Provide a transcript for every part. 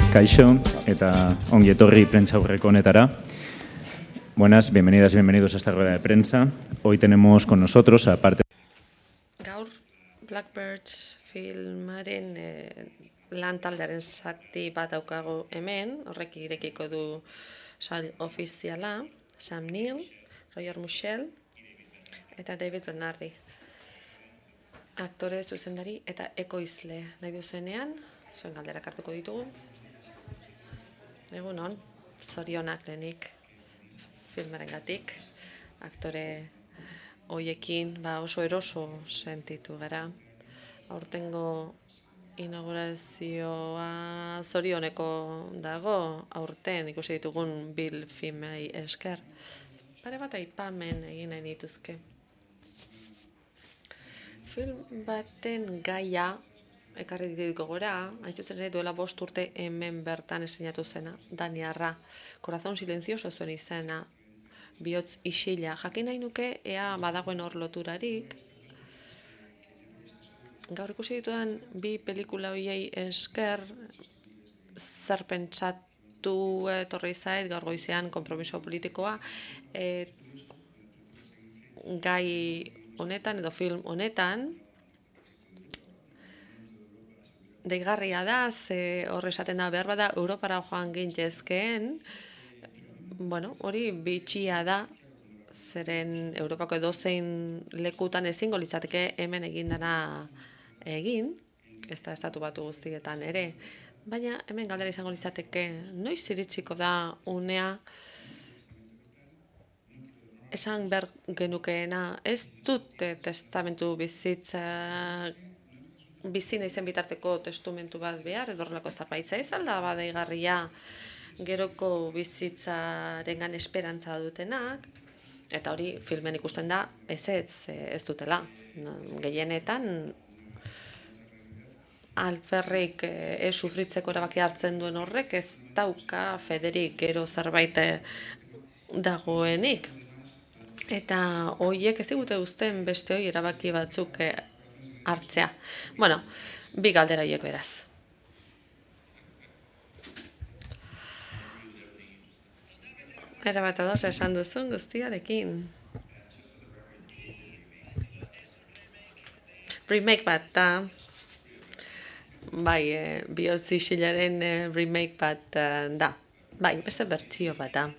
Kaixo, eta ongi etorri prentsa aurreko honetara. Buenas, bienvenidas y bienvenidos a esta rueda de prensa. Hoy tenemos con nosotros, aparte... Gaur, Blackbirds filmaren lan taldearen zati bat daukago hemen, horrek irekiko du sal ofiziala, Sam Neill, Roger Michell eta David Bernardi. Aktore, zuzendari eta ekoizle nahi duzuenean, zuen galderak hartuko ditugu. Egunon, zorionak lehenik filmarengatik, aktore hoiekin oso eroso sentitu gara. Aurtengo inaugurazioa zorioneko dago, aurten ikusi ditugun Bill filmei esker. Pare bat aipamen egin nahi dituzke. Film baten gaia ekarri dituko gora, hain zuzen ere duela 5 urte hemen bertan esinatu zena, daniarra. Corazón silencioso zuen izena, bihotz isila. Jakin nahi nuke ea badagoen hor loturarik. Gaur ikusi ditudan bi pelikula horiei esker, zer pentsatu etorri zait gaur goizean konpromiso politikoa, gai honetan edo film honetan, deigarria da, ze hor esaten da behar bada Europara joan gintezkeen, hori bitxia da, zeren Europako edozein lekutan ezingo litzateke hemen egindana egin, ez da estatu batu guztietan ere, baina hemen galdera izango litzateke, noiz iritsiko da unea esan behar genukeena, ez dute testamentu bizi naizen bitarteko testumentu bat behar, edo horrelako zerbait zaizal da badaigarria geroko bizitzarengan esperantza dutenak, eta hori filmen ikusten da ez dutela. Gehienetan alferrik sufritzeko erabaki hartzen duen horrek ez dauka federik gero zerbait dagoenik. Eta horiek ez digute uzten beste hori erabaki batzuk hartzea. Bi galdera horiek beraz. Erabat ados esan duzun guztiarekin. Remake bat da. Bihotz isilaren remake bat da. Beste bertsio bat da.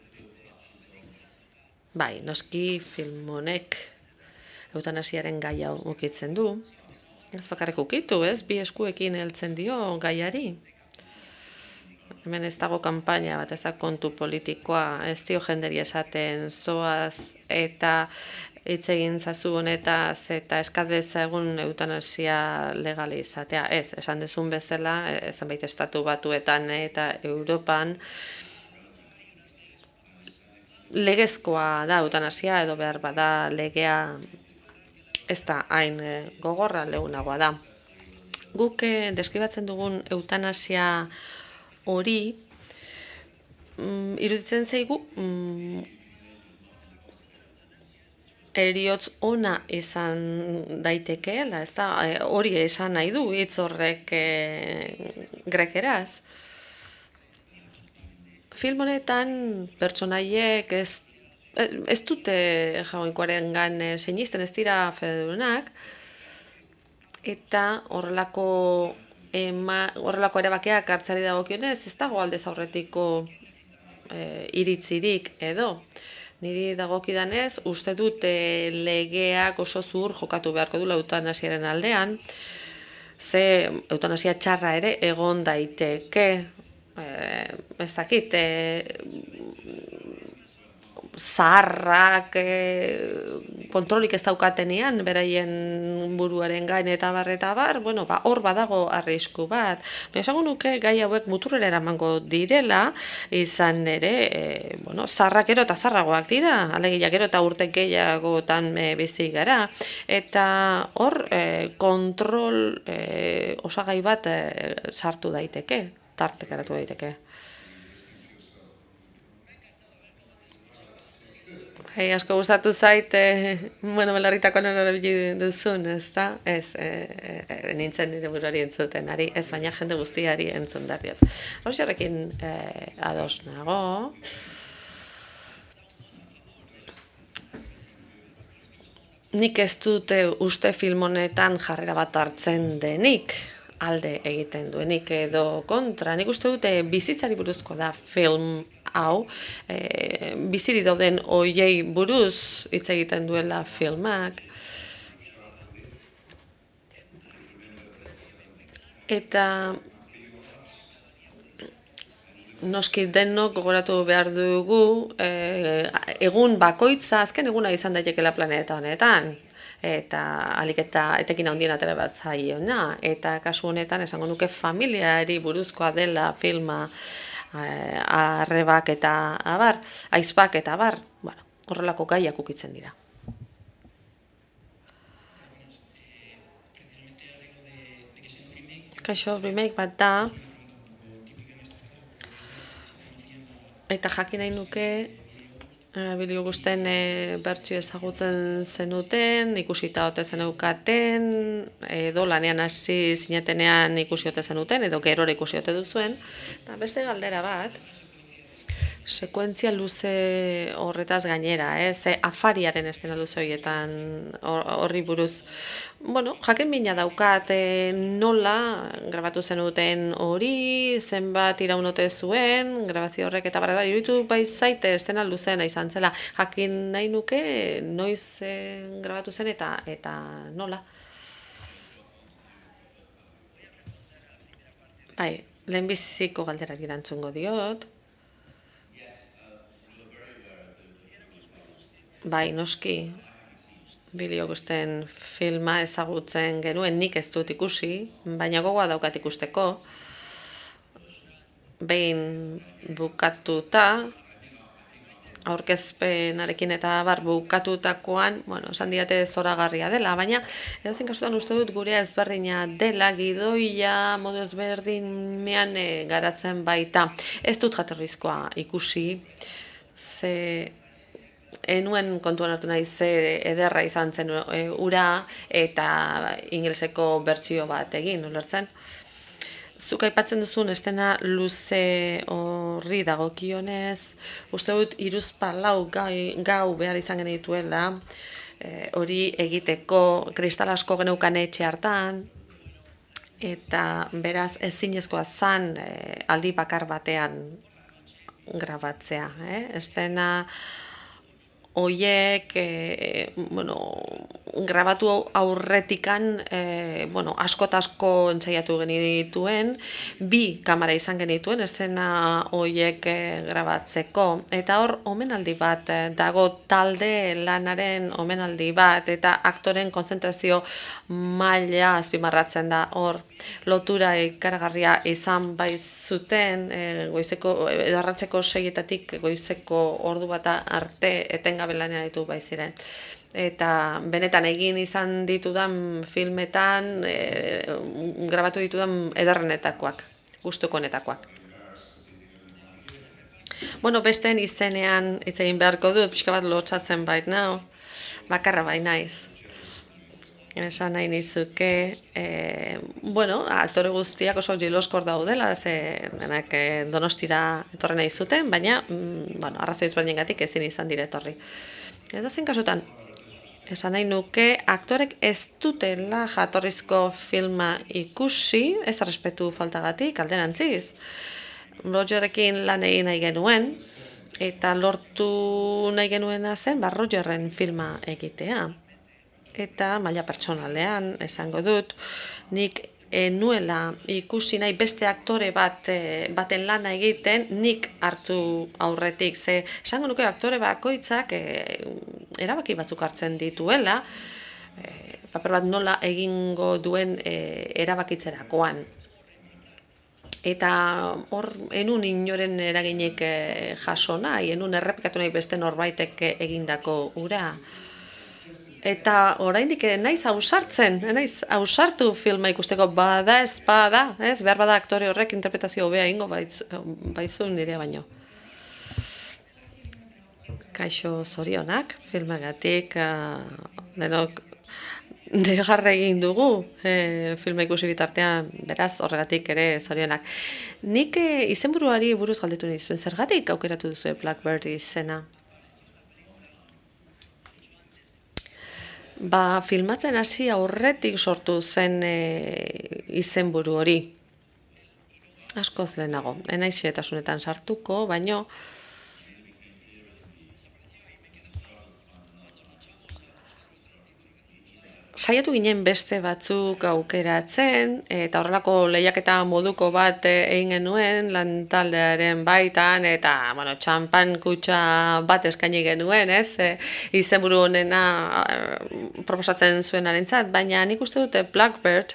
Noski film honek eutanasiaren gaia ukitzen du. Ez bakarrik ukitu, ez? Bi eskuekin heltzen dio gaiari. Hemen ez dago kanpaina bat, ez da kontu politikoa, ez dio jenderi esaten zoaz eta hitz egin zazu honetaz eta eskadeza egun eutanasia legalizatea. Ez, esan dezun bezala, zenbait estatu batuetan eta Europan, legezkoa da eutanasia edo behar bada legea ez da hain gogorra leunagoa da. Guk deskribatzen dugun eutanasia hori iruditzen zaigu heriotz ona izan daitekeela, ez da, hori esan nahi du hitz horrek grekeraz. Film honetan pertsonaiek ez dute jaunkoarengan sinisten, ez dira fededunak, eta horrelako erabakiak hartzari dagokionez, ez dago aldez aurretiko iritzirik edo. Niri dagokidanez, uste dut legeak oso zuhur jokatu beharko dula eutanasiaren aldean, ze eutanasia txarra ere egon daiteke, ez dakit, zaharrak kontrolik ez daukatenean beraien buruaren gain eta bar, hor badago arrisku bat. Esango nuke gai hauek muturrera eramango direla, izan ere, zaharrak gero eta zaharragoak dira, alegia gero eta urte gehiagotan bizi gara, eta hor kontrol osagai bat sartu daiteke, tartekaratu daiteke. Asko gustatu zait, bueno, belarritakoan erabili duzun, ez da? Ez, nintzen nire buruari entzuten, ez baina jende guztiari entzun behar diot. Rogerrekin ados nago. Nik ez dute uste film honetan jarrera bat hartzen denik, alde egiten duenik edo kontra. Nik uste dute bizitzari buruzko da film hau, biziri dauden oiei buruz hitz egiten duela filmak. Eta noski denok gogoratu behar dugu egun bakoitza azken eguna izan daitekela planeta honetan. Eta alik eta etekin handien atera bat zaiona. Eta kasu honetan esango nuke familiari buruzkoa dela filma, arrebak eta abar, aizpak eta abar, bueno, horrelako gaiak ukitzen dira. Kaixo, remake bat da, eta jakin nahi nuke, Billy Augusten bertsio ezagutzen zenuten, ikusita ote zeneukaten, edo lanean hasi zinetenean ikusi ote zenuten, edo gerora ikusi ote duzuen. Eta beste galdera bat, sekuentzia luze horretaz gainera, afariaren estena luze horietan horri buruz. Bueno, jakin mina daukat nola grabatu zenuten hori, zenbat iraunote zuen, grabazio horrek eta barra iruditu bai zaite estena luzena izan zela. Jakin nahi nuke noiz grabatu zen eta nola. Bai, lehenbiziko galderari erantzungo diot. Bai, noski, Billy Augusten filma ezagutzen genuen, nik ez dut ikusi, baina gogoa daukat ikusteko. Behin bukatuta, aurkezpenarekin eta bar bukatutakoan, bueno, esan diate zoragarria dela, baina edozein kasutan uste dut gurea ezberdina dela, gidoia modu ezberdinean garatzen baita. Ez dut jatorrizkoa ikusi, ze enuen kontuan hartu nahi ze ederra izan zen ura eta ingeleseko bertsio bat egin, ulertzen. Zuk aipatzen duzun estena luze horri dagokionez, uste dut 3-4 gau behar izan genituela, hori egiteko kristal asko geneukan etxe hartan, eta beraz ezinezkoa zan aldi bakar batean grabatzea. Estena oiek, grabatu aurretikan, asko eta asko entzaiatu genituen, 2 kamera izan genituen, estena oiek grabatzeko. Eta hor, omenaldi bat dago, talde lanaren omenaldi bat, eta aktoren konzentrazio maila azpimarratzen da hor. Lotura ikaragarria izan baitzuten, arratseko 6-etatik goizeko ordu bat arte etengabe lanean ditu baiziren. Eta benetan egin izan ditudan filmetan, grabatu ditudan ederrenetakoak, gustukoenetakoak. Bueno, besteen izenean hitz egin beharko dut, pixka bat lotsatzen bait nau, bakarra bai naiz. Esan nahi nizuke, aktore guztiak oso jiloskor daudela, denak Donostira etorri nahi zuten, baina, arrazoi ezberdinengatik ezin izan dire etorri. Edozein kasutan, esan nahi nuke, aktorek ez dutela jatorrizko filma ikusi, ez errespetu faltagatik, alderantziz. Rogerrekin lan egin nahi genuen, eta lortu nahi genuena zen, Rogerren filma egitea. Eta maila pertsonalean, esango dut, nik nuela ikusi nahi beste aktore baten lana egiten, nik hartu aurretik. Ze, esango nuke aktore bakoitzak erabaki batzuk hartzen dituela, paper bat nola egingo duen erabakitzerakoan. Eta hor, enun inoren eraginek jaso nahi, enun errepikatu nahi beste norbaitek egindako ura. Eta oraindik naiz ausartu filma ikusteko, bada ez bada, behar bada aktore horrek interpretazio hobea ingo baizu nirea baino. Kaixo, zorionak, filmagatik, denok negarra egin dugu filma ikusi bitartean, beraz, horregatik ere zorionak. Nik izenburuari buruz galdetu nahi zuen, zergatik aukeratu duzu Blackbird izena? Filmatzen hasi aurretik sortu zen izenburu hori. Askoz lehenago, enaiz xehetasunetan sartuko, baino saiatu ginen beste batzuk aukeratzen, eta horrelako lehiaketa moduko bat egin genuen lantaldearen baitan, eta txampan kutxa bat eskaini genuen, izenburu honena proposatzen zuenarentzat, baina nik uste dute Blackbird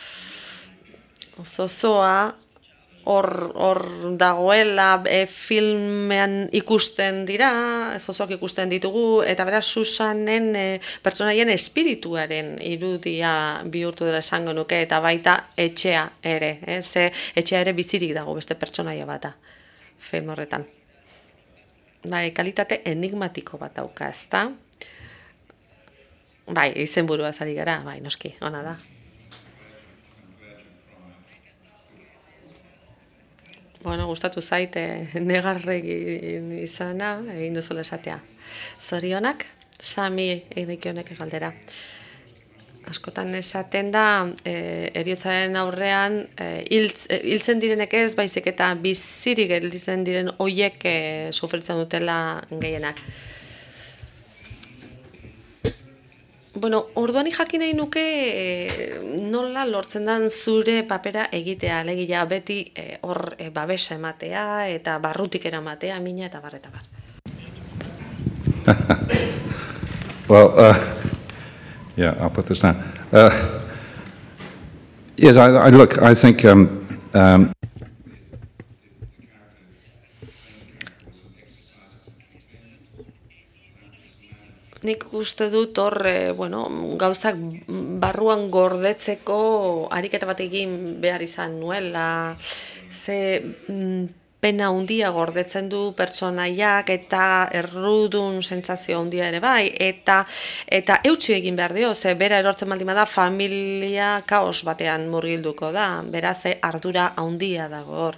zozoa hor dagoela filmean ikusten dira, zozoak ikusten ditugu, eta beraz Susanen pertsonaien espirituaren irudia bihurtu dela esango nuke, eta baita etxea ere, ze etxea ere bizirik dago beste pertsonaia bata film horretan. Kalitate enigmatiko bat dauka, ezta? Izenburua zari gara, noski, ona da. Gustatu zaite negarregin izana, egin duzula esatea. Zorionak, Sami egin galdera. Askotan esaten da, heriotzaren aurrean, hiltzen direnek ez, baizik eta bizirik gelditzen diren hoiek sufritzen dutela gehienak. Orduan jakin nahi nuke nola lortzen den zure papera egitea, alegia beti hor babesa ematea eta barrutik eramatea, mina eta bar. Well, yeah, I'll put this down. Yes, I think nik uste dut hor, gauzak barruan gordetzeko ariketa bat egin behar izan nuela, ze pena handia gordetzen du pertsonaiak eta errudun sentsazio handia ere bai, eta eutsi egin behar dio, ze bera erortzen baldin bada familia kaos batean murgilduko da, beraz ardura handia dago hor.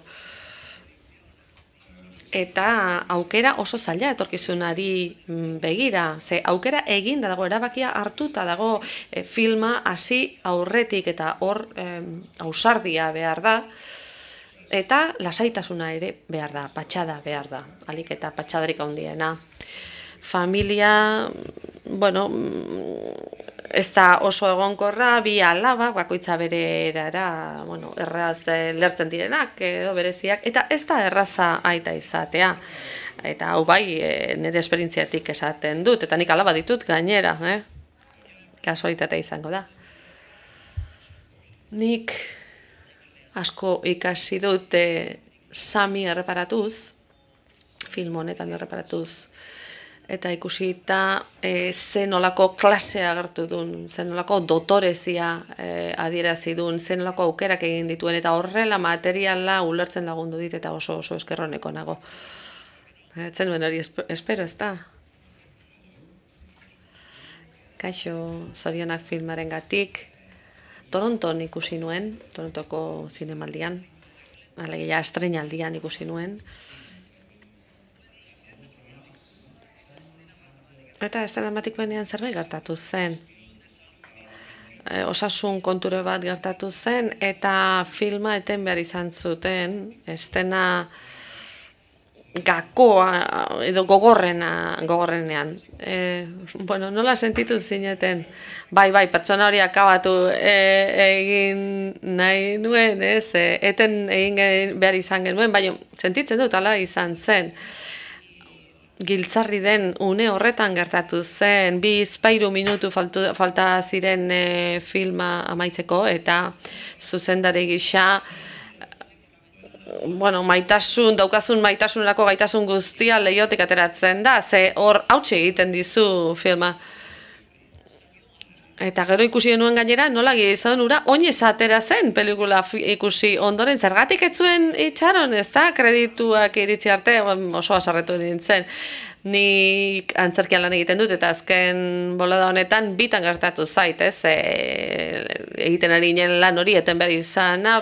Eta aukera oso zaila etorkizunari begira, ze aukera eginda dago, erabakia hartuta dago filma hasi aurretik eta hor ausardia behar da, eta lasaitasuna ere behar da, patxada behar da, alik eta patxadarik handiena. Familia, ez da oso egonkorra, bi alaba, bakoitza bere erara, erraz lertzen direnak edo bereziak, eta ez da erraza aita izatea. Eta hau bai, nire esperientziatik esaten dut, eta nik alaba ditut gainera, kasualitatea izango da. Nik asko ikasi dut Sami erreparatuz, film honetan erreparatuz, eta ikusita zenolako klasea agertu duen, zenolako dotorezia adierazi duen, zenolako aukerak egin dituen, eta horrela materiala ulertzen lagundu dit, eta oso eskerroneko nago. Etzen nuen hori espero, ez da? Kaixo, zorionak filmaren gatik, Toronton ikusi nuen, Torontoko zinemaldian, alegia estreinaldian ikusi nuen, eta ez dramatikoenean zerbait gertatu zen. Osasun konture bat gertatu zen, eta filma eten behar izan zuten, estena gakoa edo gogorrenean. Nola sentitu zineten? Bai, pertsona hori akabatu egin nahi nuen, eten egin behar izan genuen, baina sentitzen dut ala izan zen. Giltzarri den une horretan gertatu zen, 2 minutu falta ziren filma amaitzeko, eta zuzendari gisa, daukazun maitasunerako gaitasun guztia leihotik ateratzen da, ze hor hautsi egiten dizu filma. Eta gero ikusi genuen gainera, nola gizon ura, oinez atera zen pelikula ikusi ondoren, zergatik ez zuen itxaron, ez da, kredituak iritsi arte, oso asarretu nintzen. Nik antzerkian lan egiten dut, eta azken bolada honetan bitan gertatu zait, ez? Egiten ari ginen lan hori, eten behar izana,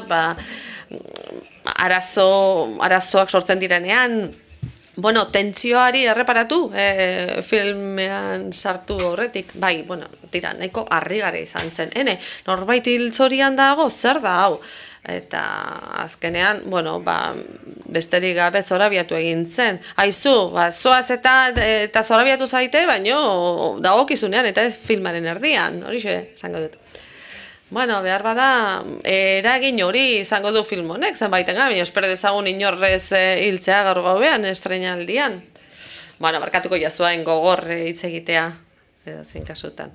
arazoak sortzen direnean, bueno, tentsioari erreparatu filmean sartu horretik, bai, bueno, tira, nahiko harrigarria izan zen. Norbait hiltzorian dago, zer da hau? Eta azkenean, bueno, besterik gabe zorabiatu egin zen. Aizu, zoaz eta zorabiatu zaite, baino dagokizunean eta ez filmaren erdian, horixe, esango dut. Bueno, behar bada, eragin hori izango du film honek, zenbaiten baina espero dezagun inorrez hiltzea gaur gauean estreinaldian. Bueno, barkatuko jazuain gogor hitz egitea, edo zein kasutan.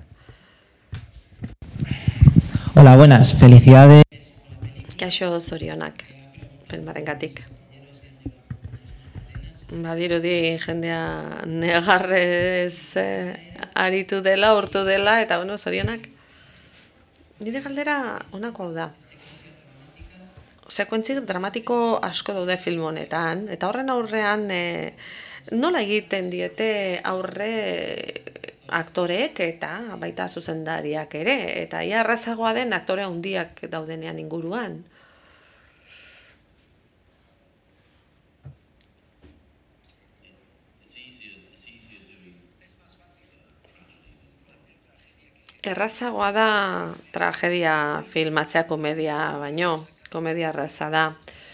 Hola, buenas, felicidades. Kaixo zorionak, filmarengatik. Badirudi jendea negarrez aritu dela, urtu dela, eta bueno, zorionak. Nire galdera honako hau da. Sekuentzi dramatiko asko daude film honetan, eta horren aurrean nola egiten diete aurre aktoreek eta baita zuzendariak ere, eta ia errazagoa den aktore handiak daudenean inguruan. Errazagoa da tragedia filmatzea komedia baino, komedia erraza da.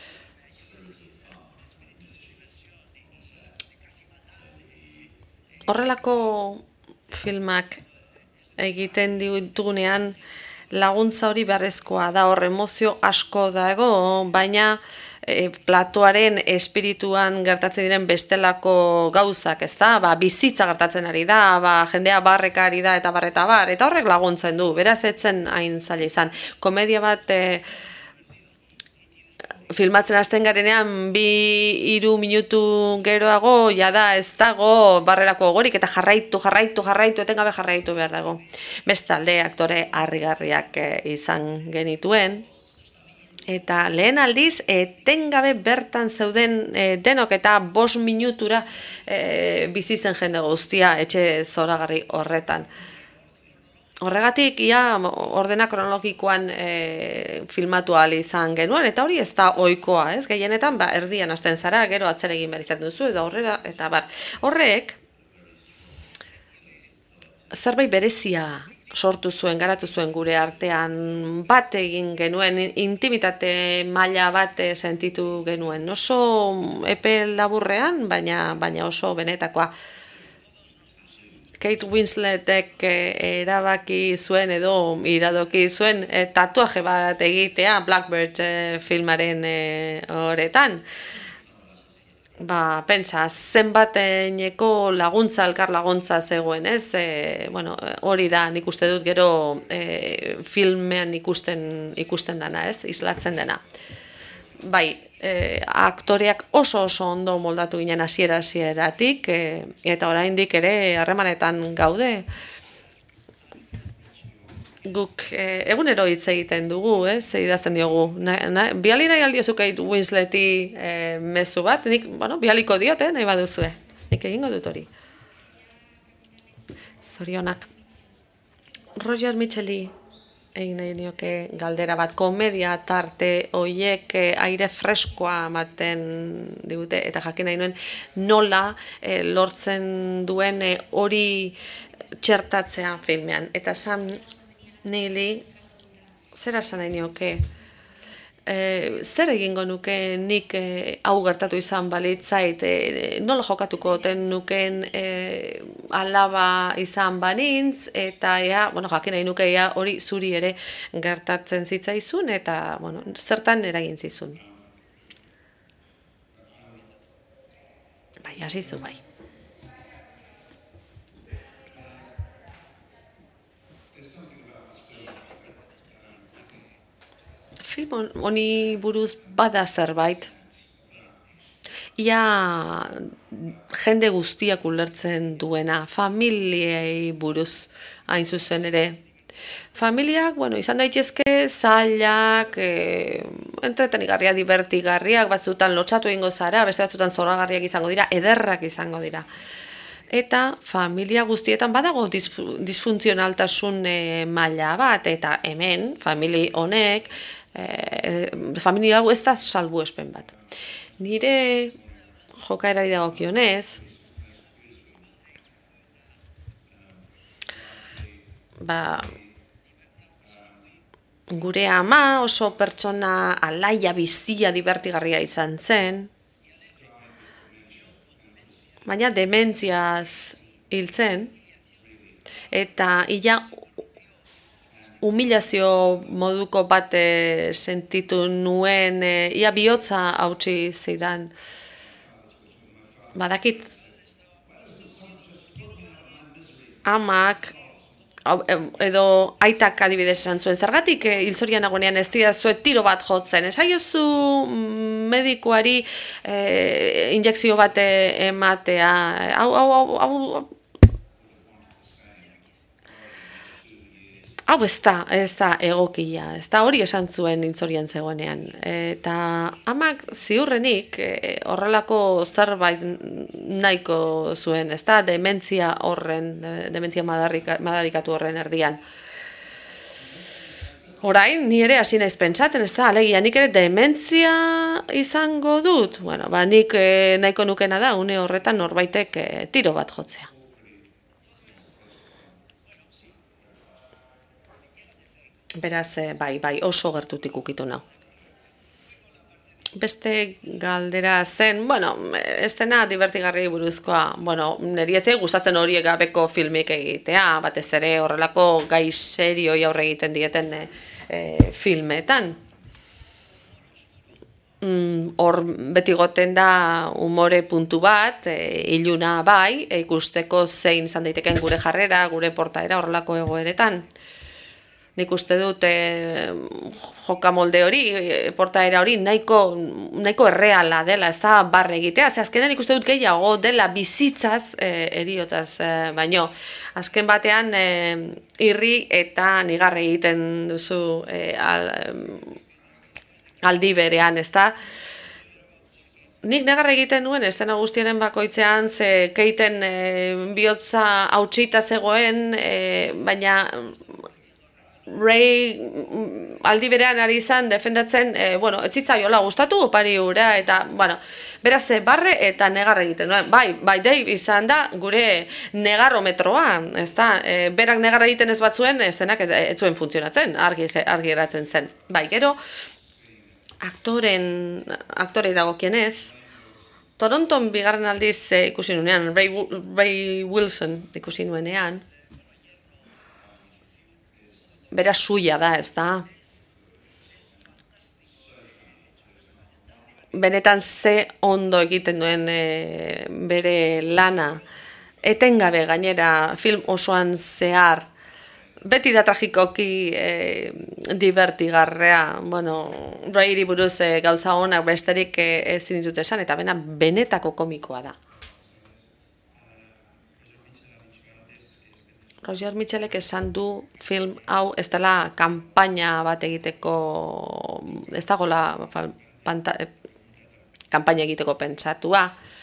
Horrelako filmak egiten ditugunean laguntza hori beharrezkoa da, hor emozio asko dago, baina platoaren espirituan gertatzen diren bestelako gauzak, ez da? Bizitza gertatzen ari da, jendea barreka ari da eta bar, eta horrek laguntzen du, beraz etzen hain zaila izan. Komedia bat filmatzen hasten garenean 2-3 minutu geroago jada ez dago barrerako gogorik eta jarraitu, etengabe jarraitu behar dago. Bestalde aktore harrigarriak izan genituen, eta lehen aldiz etengabe bertan zeuden denok eta 5 minutura bizi zen jende guztia etxe zoragarri horretan. Horregatik, ia ordena kronologikoan filmatu ahal izan genuen, eta hori ez da ohikoa, ez? Gehienetan, erdian hasten zara, gero atzera egin behar izaten duzu, edo aurrera, eta horrek, zerbait berezia sortu zuen, garatu zuen gure artean, bat egin genuen, intimitate maila bat sentitu genuen. Oso epe laburrean, baina oso benetakoa. Kate Winsletek erabaki zuen edo iradoki zuen tatuaje bat egitea Blackbird filmaren horretan. Pentsa, zenbateneko laguntza, elkar laguntza zegoen, ez? Hori da, nik uste dut gero filmean ikusten dana, ez? Islatzen dena. Bai, aktoreak oso ondo moldatu ginen hasieratik eta oraindik ere harremanetan gaude. Guk egunero hitz egiten dugu, idazten diogu. Biali nahi aldiozu Kate Winsleti mezu bat, nik bialiko diot, nahi baduzue. Nik egingo dut hori. Zorionak. Roger Micheli egin nahi nioke galdera bat, komedia tarte horiek aire freskoa ematen digute, eta jakin nahi nuen nola lortzen duen hori txertatzea filmean. Eta esan nili, zera esan nahi nioke, zer egingo nuke nik hau gertatu izan balitzait, nola jokatuko oten nuken alaba izan banintz, eta jakin nahi nuke hori zuri ere gertatzen zitzaizun, eta zertan eragin zizun. Bai, hasizu bai. Film honi buruz bada zerbait. Ia jende guztiak ulertzen duena, familiei buruz hain zuzen ere. Familiak, izan daitezke zailak, entretenigarriak, divertigarriak, batzutan lotxatu egingo zara, beste batzutan zoragarriak izango dira, ederrak izango dira. eta familia guztietan badago disfuntzionaltasun maila bat, eta hemen, familia honek, familia hau ez da salbuespen bat. Nire jokaerari dagokionez, gure ama oso pertsona alaia, bizia, divertigarria izan zen, baina dementziaz hil zen, eta ia humilazio moduko bat sentitu nuen, ia bihotza hautsi zidan. Badakit, amak, edo aitak adibidez esan zuen, zergatik hilzorian nagoenean ez didazue tiro bat jotzen, esaiozu medikuari injekzio bat ematea, hau ez da egokia, ez da hori esan zuen hilzorian zegoenean. Eta amak ziurrenik horrelako zerbait nahiko zuen, ez da dementzia madarikatu horren erdian. Orain, ni ere hasi naiz pentsatzen, ez da, alegia, nik ere dementzia izango dut. Bueno, nik nahiko nukena da, une horretan norbaitek tiro bat jotzea. Beraz, bai, oso gertutik ukitu nau. Beste galdera zen, ez dena divertigarri buruzkoa, niri etzai gustatzen horiek gabeko filmik egitea, batez ere horrelako gai serioi aurre egiten dieten filmetan. Hor beti goten da umore puntu bat, iluna bai, ikusteko zein izan daiteken gure jarrera, gure portaera horrelako egoeretan. Nik uste dut jokamolde hori, portaera hori nahiko erreala dela, ez da barre egitea. Azkenean nik uste dut gehiago dela bizitzaz, eriotzaz baino. Azken batean irri eta nigarre egiten duzu aldi berean, ez da. Nik negarra egiten nuen, estena guztienen bakoitzean, ze keiten bihotza hautsita zegoen, baina Ray aldi berean ari izan defendatzen, ez zitzaiola gustatu opari hura, eta, beraz, barre eta negar egiten. Bai, Dave izan da gure negarrometroa, ez da, berak negar egiten ez batzuen, ez denak ez zuen funtzionatzen, argi eratzen zen. Bai, gero, aktorei dagokienez, Toronton bigarren aldiz ikusi nuenean, Ray Wilson ikusi nuenean, bera suia da, ez da. Benetan ze ondo egiten duen bere lana. Etengabe gainera film osoan zehar. Beti da tragikoki divertigarrea. Rayri buruz gauza honak besterik ezin ditut esan, eta benetako komikoa da. Roger Mitchellek esan du film hau ez dela kanpaina bat egiteko, ez dagoela kanpaina egiteko pentsatua,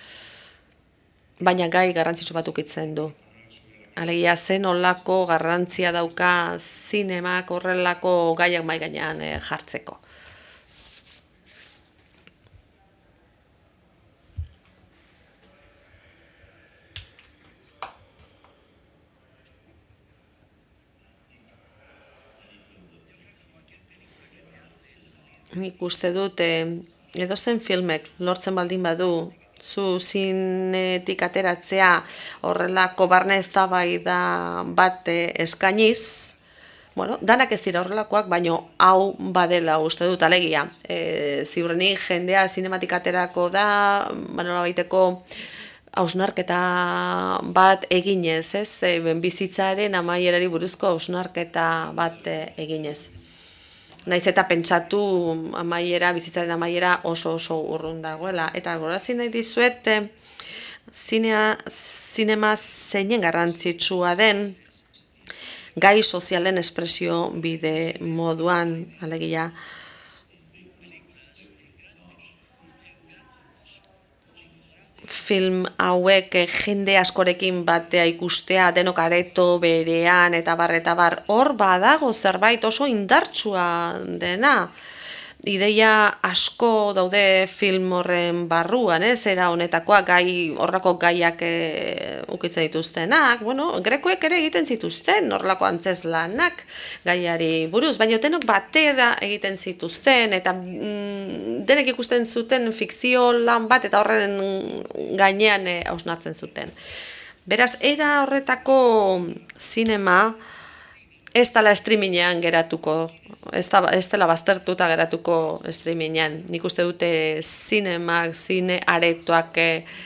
baina gai garrantzitsu bat ukitzen du. Alegia zen olako garrantzia dauka zinemak horrelako gaiak mahai gainean jartzeko. Nik uste dut, edozen filmek lortzen baldin badu, zu zinetik ateratzea horrelako barne eztabaida bat eskainiz, danak ez dira horrelakoak, baino hau badela uste dut alegia. Ziurrenik jendea zinematik aterako da, nolabaiteko hausnarketa bat eginez, ez? Bizitzaren amaierari buruzko hausnarketa bat eginez. Naiz eta pentsatu bizitzaren amaiera oso urrun dagoela. Eta gorazi nahi dizuet, zinema zeinen garrantzitsua den gai sozialen espresio bide moduan, alegia. film hauek jende askorekin batea ikustea, denok areto berean eta bar, hor badago zerbait oso indartsua dena. Ideia asko daude film horren barruan, era honetakoak horrako gaiak ukitzen dituztenak, grekoek ere egiten zituzten horrelako antzeslanak gaiari buruz, baina denok batera egiten zituzten, eta denek ikusten zuten fikzio lan bat, eta horren gainean hausnartzen zuten. Beraz, era horretako zinema, ez dela streamingean geratuko, ez dela baztertuta geratuko streamingean. Nik uste dute zinemak, zine aretoak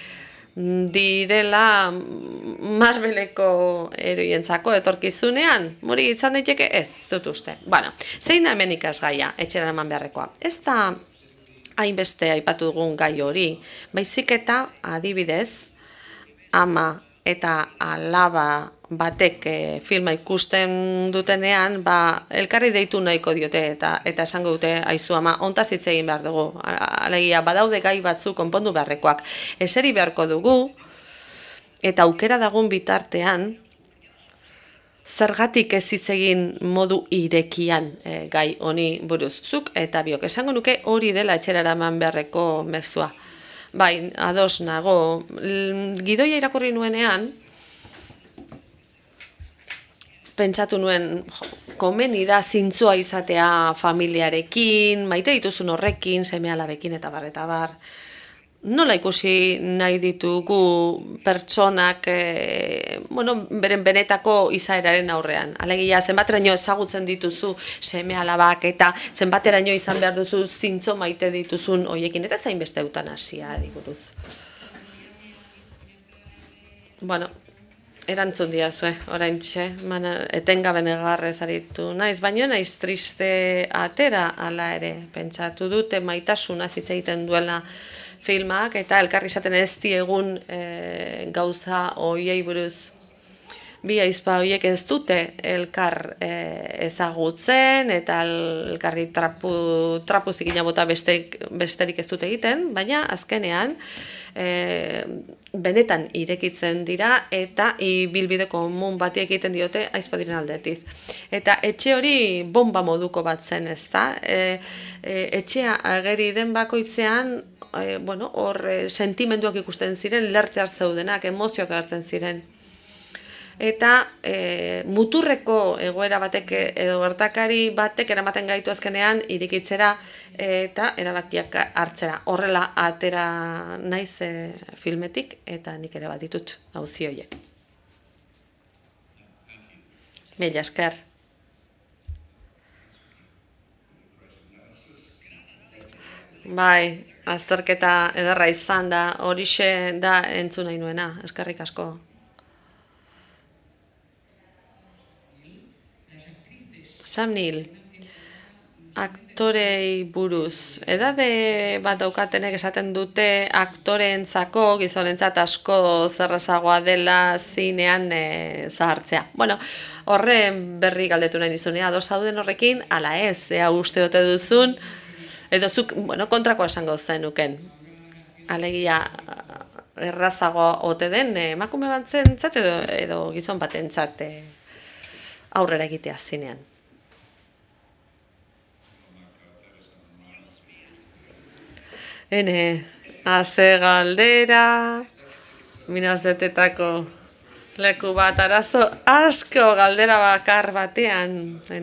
direla Marveleko eroientzako etorkizunean. Hori izan daiteke ez dut uste. Bueno, zein da hemen ikasgaia, etxera eman beharrekoa. Ez da hainbeste aipatu dugun gai hori, baizik eta adibidez, ama eta alaba batek filma ikusten dutenean, elkarri deitu nahiko diote eta esango dute, aizu ama, hontaz hitz egin behar dugu. Alegia, badaude gai batzu konpondu beharrekoak. Eseri beharko dugu, eta aukera dagun bitartean, zergatik ez hitz egin modu irekian gai honi buruz. Zuk eta biok, esango nuke hori dela etxera eraman beharreko mezua. Bai, ados nago, gidoia irakurri nuenean, pentsatu nuen, komeni da zintzua izatea familiarekin, maite dituzun horrekin, seme-alabekin eta bar. Nola ikusi nahi ditugu pertsonak, beren benetako izaeraren aurrean. Alegia, zenbateraino ezagutzen dituzu seme-alabak eta zenbateraino izan behar duzu zintzo maite dituzun hoiekin, eta zain beste eutanasia buruz. Erantzun diazue, oraintxe, etengabe negarrez aritu naiz, baina naiz triste atera ala ere. Pentsatu dute maitasuna hitz egiten duela filmak, eta elkarri izaten ez diegun gauza hoiei buruz. Bi aizpa horiek ez dute elkar ezagutzen, eta elkarri trapu zikina bota besterik ez dute egiten, baina azkenean, benetan irekitzen dira eta ibilbide komun bati egiten diote aizpa diren aldetiz. Eta etxe hori bomba moduko bat zen, ezta? Etxea ageri den bakoitzean, hor sentimenduak ikusten ziren, lertzear zeudenak, emozioak agertzen ziren. Eta muturreko egoera batek edo gertakari batek eramaten gaitu azkenean irikitzera eta erabakiak hartzera. Horrela atera naiz filmetik eta nik ere bat ditut auzi horiek. Mila esker. Bai, azterketa ederra izan da, horixe da entzun nahi nuena. Eskerrik asko. Sam Neill, aktorei buruz. Edade bat daukatenek esaten dute aktoreentzako, gizonentzat asko zerrazagoa dela zinean zahartzea. Horren berri galdetu nahi nizunea, ados zauden horrekin, ala ez, ea uste ote duzun, edo zuk kontrakoa esango zenuken. Alegia errazagoa ote den, emakume batzentzat edo gizon batentzat aurrera egitea zinean. Haze galdera, minazetetako leku bat arazo, asko galdera bakar batean.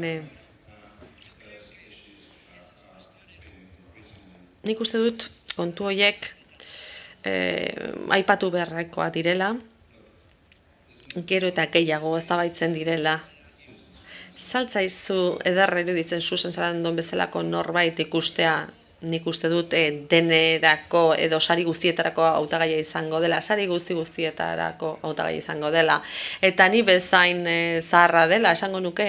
Nik uste dut, kontu horiek, aipatu beharrekoa direla, gero eta gehiago eztabaitzen direla. Zaltzaizu ederra iruditzen zuzen zaran don bezalako norbait ikustea, nik uste dut denerako edo sari guztietarako hautagaia izango dela, sari guztietarako hautagaia izango dela. Eta ni bezain zaharra dela, esango nuke,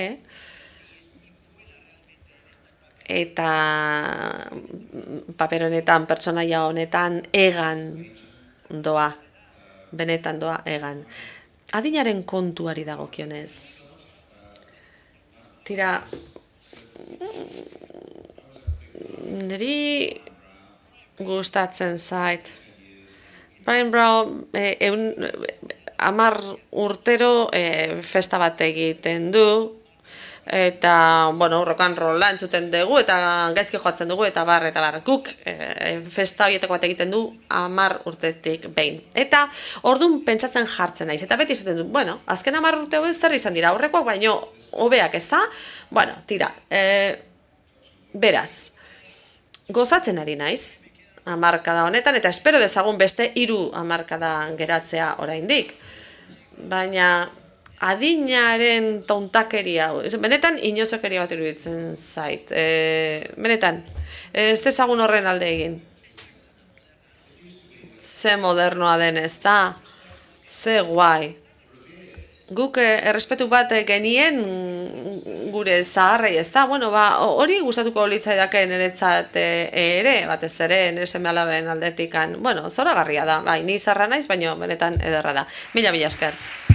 eta paper honetan, pertsonaia honetan, egan doa, benetan doa egan. Adinaren kontuari dagokionez. Tira, niri gustatzen zait. Brian Brown 10 urtero festa bat egiten du, eta, bueno, rock and rolla entzuten dugu, eta gaizki joatzen dugu, eta bar. Guk festa horietako bat egiten du 10 urtetik behin. Eta orduan pentsatzen jartzen naiz, eta beti izaten du, bueno, azken 10 urte hori zer izan dira, aurrekoak baino hobeak, ez da? Bueno, tira, beraz, gozatzen ari naiz, hamarkada honetan, eta espero dezagun beste 3 hamarkada geratzea oraindik. Baina adinaren tontakeria, benetan inozokeria bat iruditzen zait. Benetan, ez dezagun horren alde egin. Ze modernoa den, ez da? Ze guai. Guk errespetu bat genien gure zaharrei, ez da? Bueno, hori gustatuko litzaidake niretzat ere, batez ere, nire seme-alaben aldetikan. Bueno, zoragarria da, bai, ni zaharra naiz, baina benetan ederra da. Mila esker.